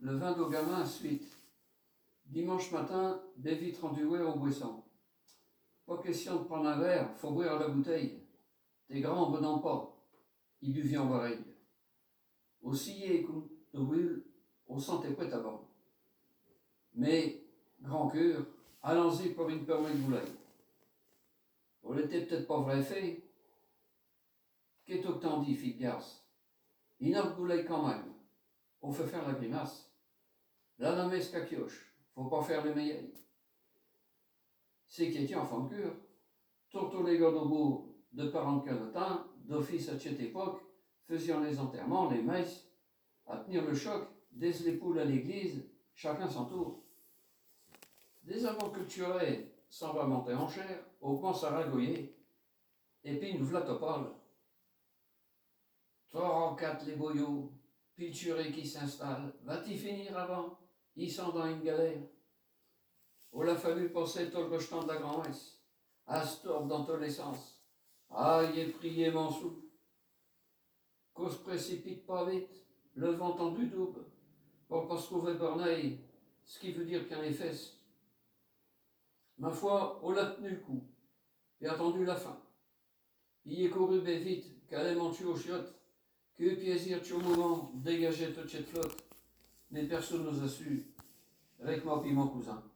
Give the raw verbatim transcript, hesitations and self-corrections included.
le vin d'au gamin, suite. Dimanche matin, des vitres enduées au buisson. Pas question de prendre un verre, faut boire la bouteille. T'es grand, venant pas. Il buvait en oreille. Aussi, écoute, de bulle, on sentait prêt à bord. Mais, grand cœur, allons-y pour une permée de bouleille. On n'était peut-être pas vrai fait. Qu'est-ce que t'en dis, fille de garce? Une autre bouleille quand même. On fait faire la grimace. Là, la messe cacioche, faut pas faire les meilleurs. C'est qui était enfant de cœur. Surtout les gars d'Aubourg de parents de calotin, d'office à cette époque, faisions les enterrements, les messes, à tenir le choc, dès les poules à l'église, chacun son tour. Des avant que tu aurais, s'en va monter en chair, on commence à ragoyer, et puis nous v'là te parle. Trois en quatre les boyaux, pilturés qui s'installent, va-t-il finir avant? Ils sont dans une galère. On l'a fallu passer tout le rejetant de la grand-messe, à se tordre dans tous les sens. Aïe et prier mon sou. Qu'on se précipite pas vite, le vent tendu double, pour pas se trouver borneille, ce qui veut dire qu'il y en a les fesses. Ma foi, on l'a tenu le coup, et attendu la fin. Il est couru bien vite, qu'elle est monté aux chiottes, que eu plaisir au moment de dégager toute cette flotte, mais personne nous a su, avec moi puis mon cousin.